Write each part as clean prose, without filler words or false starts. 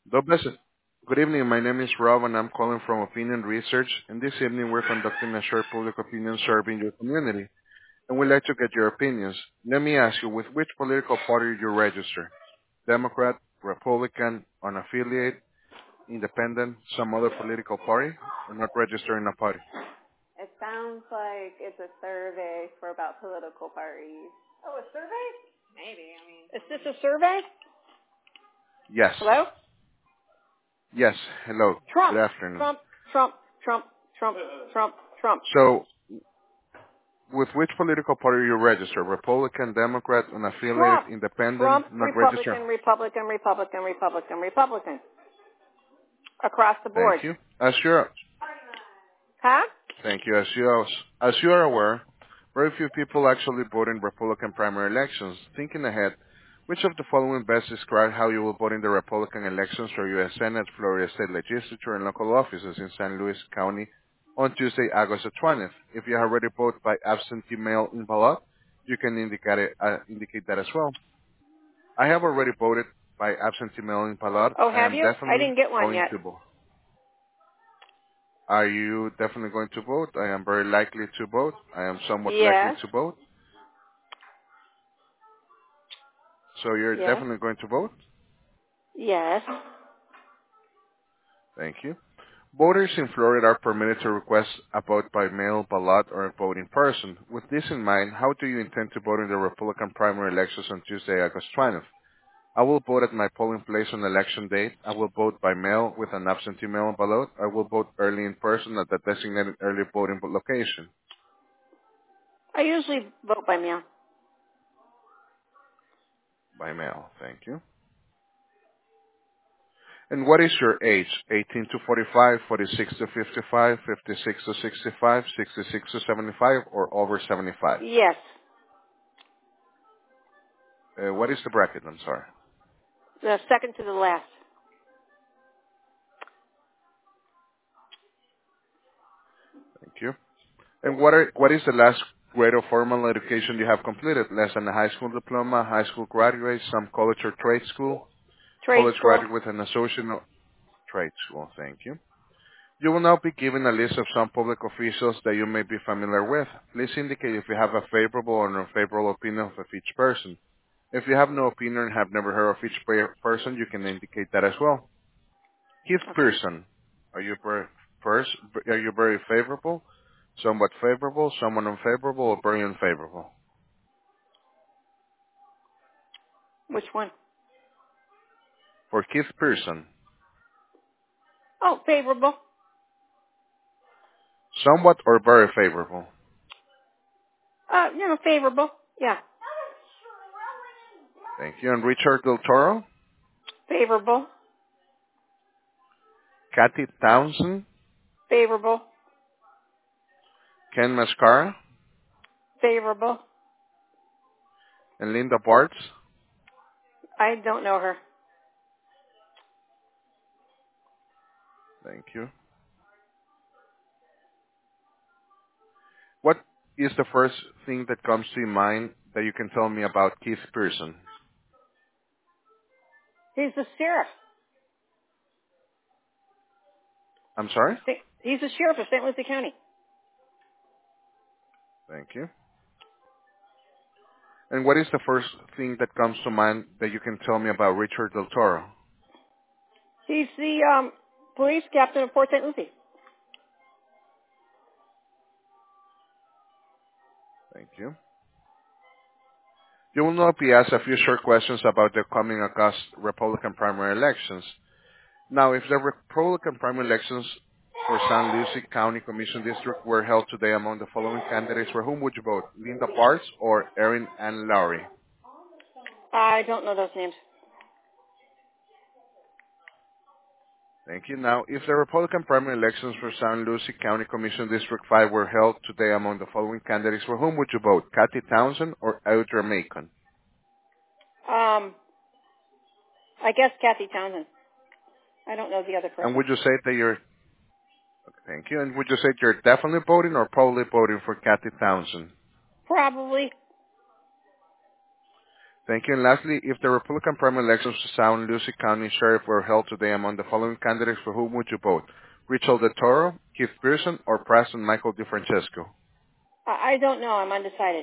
Dos veces. Good evening. My name is Rob, and I'm calling from Opinion Research. And this evening, we're conducting a short public opinion survey in your community, and we'd like to get your opinions. Let me ask you, with which political party you register? Democrat, Republican, unaffiliated, independent, some other political party, or not register in a party? It sounds like it's a survey for about political parties. Oh, a survey? Maybe. I mean, Is this a survey? Yes. Hello? Yes. Hello. Good Trump. afternoon. Trump. Trump. Trump. Trump. Trump. Trump. So, with which political party you register? Republican, Democrat, unaffiliated, Trump. independent, Trump. not registered? Republican. Republican. Republican. Republican. Republican. Across the board. Thank you. Huh? Thank you. As you are aware, very few people actually vote in Republican primary elections. Thinking ahead, which of the following best describe how you will vote in the Republican elections for U.S. Senate, Florida State Legislature, and local offices in San Luis County on Tuesday, August the 20th? If you have already voted by absentee mail-in ballot, you can indicate that as well. I have already voted by absentee mail-in ballot. Oh, I have am you? I definitely didn't get one going yet. to vote. Are you definitely going to vote? I am very likely to vote. I am somewhat likely Yes. to vote. So you're Yes. definitely going to vote? Yes. Thank you. Voters in Florida are permitted to request a vote by mail, ballot, or vote in person. With this in mind, how do you intend to vote in the Republican primary elections on Tuesday, August 20th? I will vote at my polling place on election day. I will vote by mail with an absentee mail ballot. I will vote early in person at the designated early voting location. I usually vote by mail. By mail, thank you. And what is your age? 18 to 45, 46 to 55, 56 to 65, 66 to 75, or over 75? Yes. What is the bracket? I'm sorry. The second to the last. Thank you. And what is the last grade of formal education you have completed? Less than a high school diploma, high school graduate, some college or trade school, Trade college school. graduate with an associate trade school. Thank you. You will now be given a list of some public officials that you may be familiar with. Please indicate if you have a favorable or unfavorable opinion of each person. If you have no opinion and have never heard of each person, you can indicate that as well. Keith Okay. Pearson, are you are you very favorable, somewhat favorable, somewhat unfavorable, or very unfavorable? Which one? For Keith Pearson, Oh, favorable. somewhat or very favorable? Favorable. Yeah. Thank you. And Richard Del Toro, Favorable. Kathy Townsend, Favorable. Ken Mascara, Favorable. and Linda Bartz. I don't know her. Thank you. What is the first thing that comes to your mind that you can tell me about Keith Pearson? He's the sheriff. I'm sorry? He's the sheriff of St. Lucie County. Thank you. And what is the first thing that comes to mind that you can tell me about Richard Del Toro? He's the police captain of Port St. Lucie. Thank you. You will now be asked a few short questions about the coming August Republican primary elections. Now, if the Republican primary elections for San Lucie County Commission District were held today among the following candidates, for whom would you vote? Linda Bartz or Erin Ann Lowry? I don't know those names. Thank you. Now, if the Republican primary elections for San Lucie County Commission District 5 were held today among the following candidates, for whom would you vote? Kathy Townsend or Audra Macon? I guess Kathy Townsend. I don't know the other person. And would you say that you're Thank you. And would you say you're definitely voting or probably voting for Kathy Townsend? Probably. Thank you. And lastly, if the Republican primary elections to San Luis County Sheriff were held today among the following candidates, for whom would you vote? Richard Del Toro, Keith Pearson, or President Michael DeFrancesco? I don't know. I'm undecided.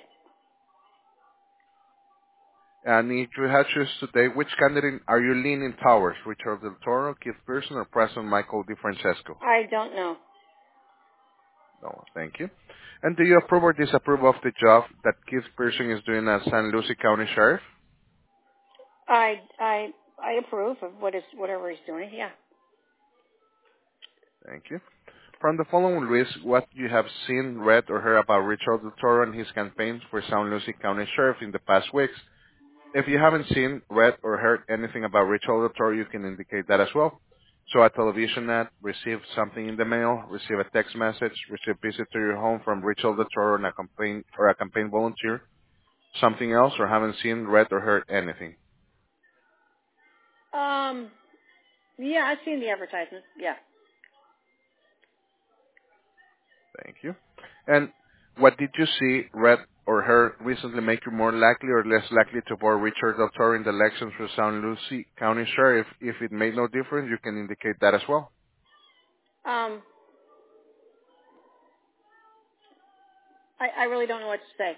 And if you had to choose today, which candidate are you leaning towards? Richard Del Toro, Keith Pearson, or President Michael DeFrancesco? I don't know. No, thank you. And do you approve or disapprove of the job that Keith Pearson is doing as San Luis County Sheriff? I approve of whatever he's doing. Yeah. Thank you. From the following list, what you have seen, read, or heard about Richard Del Toro and his campaigns for San Luis County Sheriff in the past weeks. If you haven't seen, read, or heard anything about Richard Del Toro, you can indicate that as well. So a television ad, receive something in the mail, receive a text message, receive a visit to your home from Richard Del Toro and a campaign volunteer, something else, or haven't seen, read, or heard anything. Yeah, I've seen the advertisement. Yeah. Thank you. And what did you see, read, or heard recently make you more likely or less likely to vote Richard Del Toro in the elections for San Luis County Sheriff? If it made no difference, you can indicate that as well. I really don't know what to say.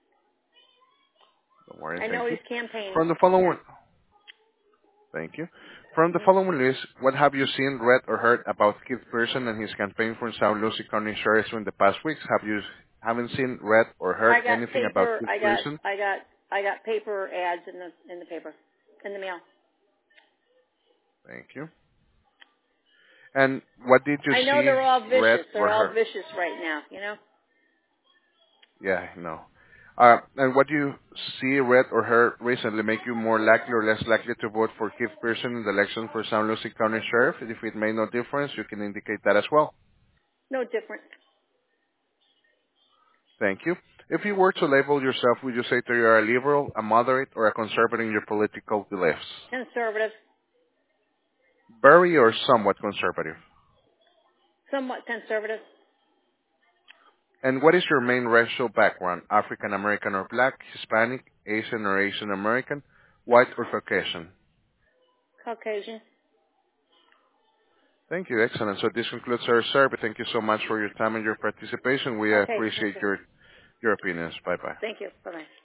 Don't worry, I know thank you. he's campaigning. From the following, thank you. From the following list, what have you seen, read, or heard about Keith Pearson and his campaign for San Luis County Sheriff in the past weeks? Haven't seen, read, or heard anything about Keith Pearson? I got paper ads in the paper, in the mail. Thank you. And what did you see, I know they're all vicious. read, They're or all heard? vicious right now, you know? Yeah, I know. And what do you see, read, or heard recently make you more likely or less likely to vote for Keith Pearson in the election for San Luis County Sheriff? If it made no difference, you can indicate that as well. No different. Thank you. If you were to label yourself, would you say that you are a liberal, a moderate, or a conservative in your political beliefs? Conservative. Very or somewhat conservative? Somewhat conservative. And what is your main racial background? African American or Black, Hispanic, Asian or Asian American, white or Caucasian? Caucasian. Thank you. Excellent. So this concludes our survey. Thank you so much for your time and your participation. We Okay, appreciate thank you. your opinions. Bye-bye. Thank you. Bye-bye.